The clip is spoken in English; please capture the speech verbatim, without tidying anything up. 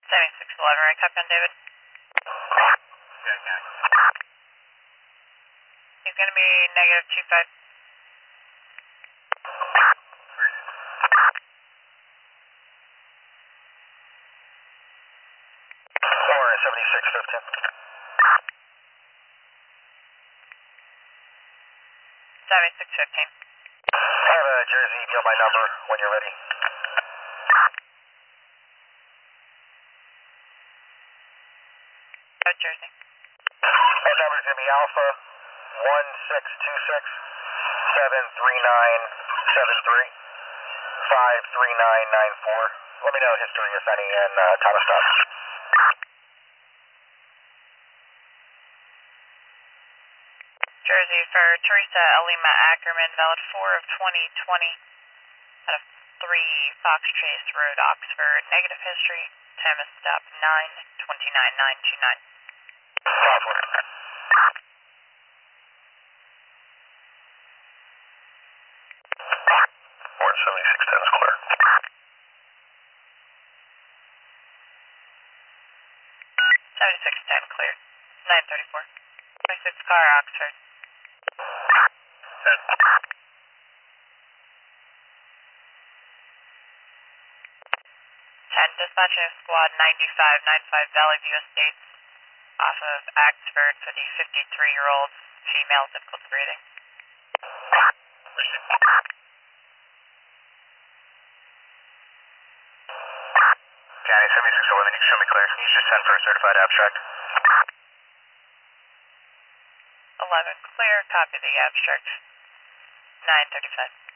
seventy-six eleven, right, copy on David? Yeah, County. He's going to be negative two five. Or seventy-six fifteen. seventy-six fifteen. I have a Jersey, you know my number when you're ready. Oh, Jersey. My number is going to be Alpha one six two six seven three nine seven three five three nine nine four. Let me know history if any and uh, time of stop. Jersey for Teresa Alima Ackerman, valid four of twenty twenty out of three Fox Chase Road, Oxford. Negative history. Time of stop nine twenty-nine nine two nine. Or seventy-six ten is clear. seventy-six ten clear. nine thirty-four. twenty-six car, Oxford. ten. ten, dispatching of squad ninety-five ninety-five Valley View Estates off of Oxford for the fifty-three-year-old female zip code breathing. County seventy-six eleven, you can show me clear. Can you just send for a certified abstract? eleven, clear, copy the abstract. nine thirty-five.